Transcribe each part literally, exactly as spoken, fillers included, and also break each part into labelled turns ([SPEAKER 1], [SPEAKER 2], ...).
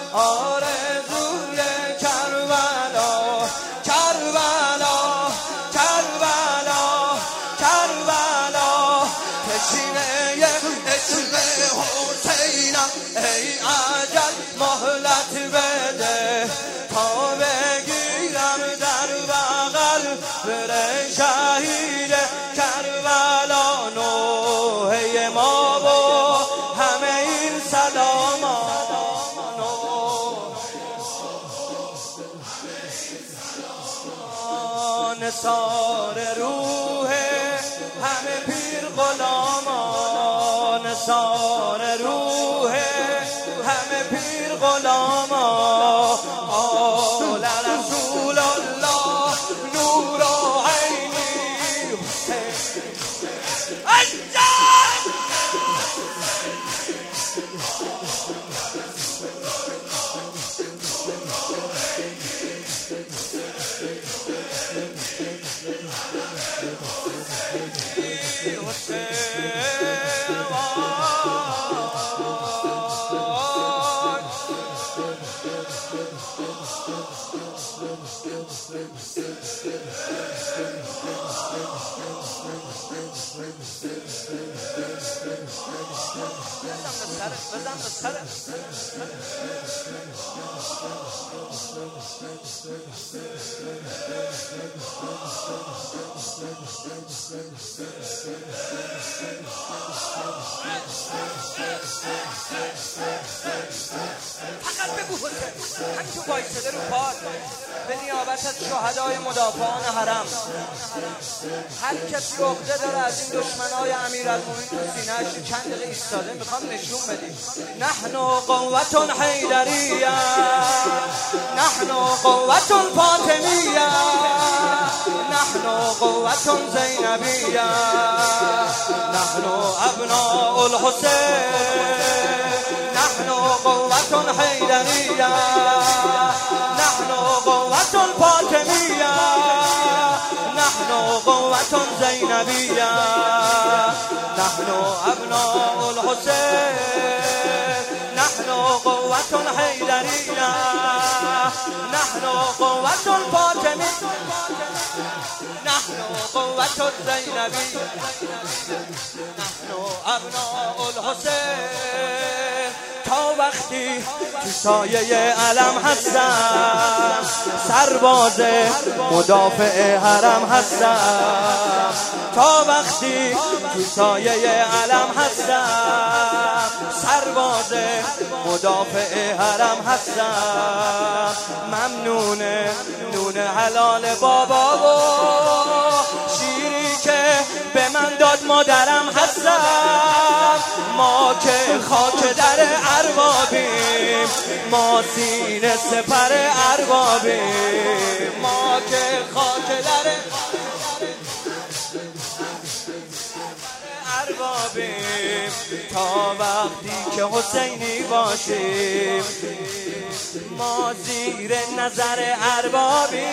[SPEAKER 1] آرزوی کربلا کربلا کربلا کربلا تشنه عشق حسینم ای اجل مهلت بده تا بگیرم در بغل بره شهید کربلا نوحه ما و همه این سلامان نثار روح همه پیر غلامان نثار روح همه پیر غلامان آل رسول الله نور عینی بزن به سرت فقط بگو حسین همین تو وایساده رو پار به نیابت از شهدای مدافعان حرم هر کسی عقده داره از این دشمنای امیرالمومنین تو سینه‌اش چند دقیقه ایستاده میخوام نشون بدیم نحن قوة حیدریه نحن قوة فاطمیه نحن قوة زینبیه نحن ابناء الحسین نحن قوة حیدریه نحن قوة فاطمیه نحن قوة زینبیه نحن ابناء الحسین نحن قوة حیدریه نحن قوة فاطمیه نحن قوة زینبیه نحن ابناء الحسین تا وقتی تو سایه علم هستم سرباز مدافع حرم هستم تا وقتی تو سایه علم هستم سرباز مدافع حرم هستم ممنونه نون حلال بابا و شیری که به من داد مادرم هستم ما که خاک در اربابیم ما سینه سپر اربابیم ما که خاک در اربابیم تا وقتی که حسینی باشیم ما زیر نظر اربابیم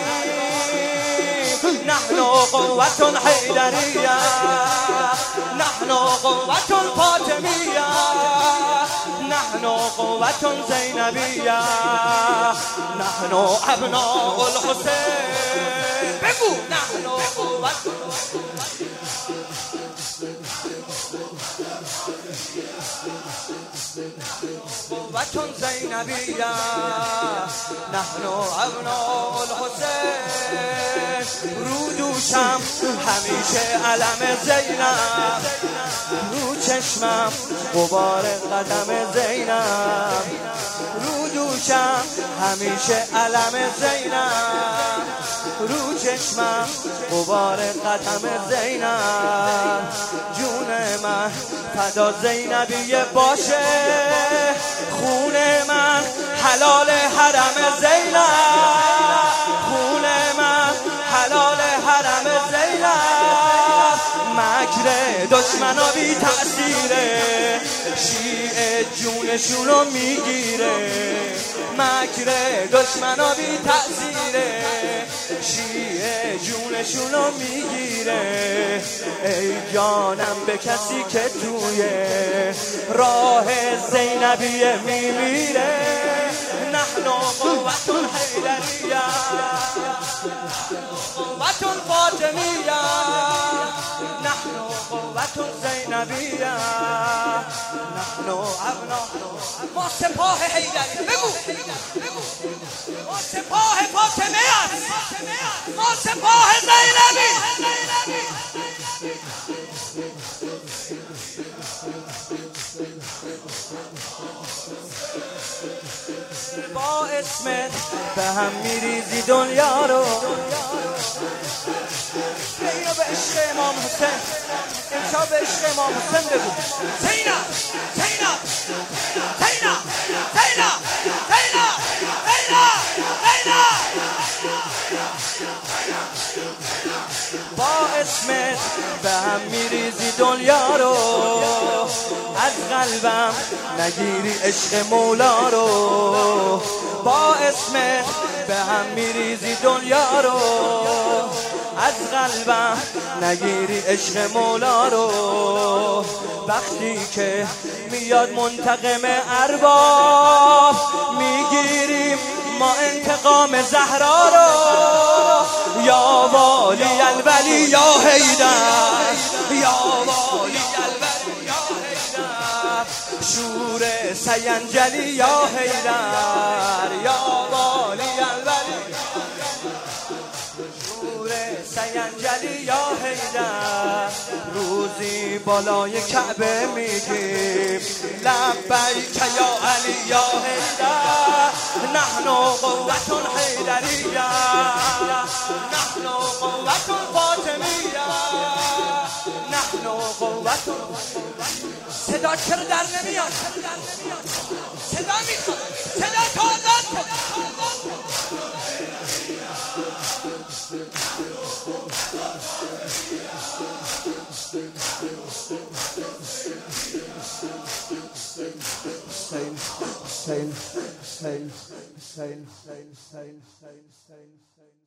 [SPEAKER 1] نحن قوة حیدریه نحن قوة فاطمیه نحن قوة زینبیه نحن ابناء الحسین بگو نحن قوة قوة زینبیه نحن ابناء الحسین رو دوشم همیشه علم زینب رو چشمم غبار قدم زینب رو دوشم همیشه علم زینب رو چشمم غبار قدم زینب جون من فدا زینبیه باشه خون من حلال حرم زینب خون من حلال حرم زینب مکر دشمنا بی تأثیره شیعه جونشونو میگیره مکر دشمنا بی تأثیره شیعه جونشونو میگیره ای جانم به کسی که توی راه زینبیه میمیره قوة حیدریه قوة فاطمیه نحن قوة زینبیه نحن ابناء ما سپاه حیدری بگو ما سپاه فاطمه است ما سپاه زینبی با اسمت به هم میریزی دنیا رو اینو به عشق امام حسین امشب به عشق امام حسین بگو زینب زینب زینب زینب زینب زینب با اسمت به هم میریزی دنیا رو از قلبم نگیری عشق مولا رو با اسمت به هم میریزی دنیا رو از قلبم نگیری عشق مولا رو وقتی که میاد منتقم ارباب میگیریم ما انتقام زهرا رو یا والی الولی یا حیدر یا والی الولی یا حیدر شور سینجلی یا حیدر یا والی الولی شور سینجلی یا حیدر روزی بالای کعبه میگیم لبیک یا علی یا حیدر نحن قوة حیدریه نحن قوة فاطمیه نحن قوة صدا چرا در نمیاد صدا میخواد صدا تازد Sain, sain, sain, sain, sain, sain, sain, sain, sain.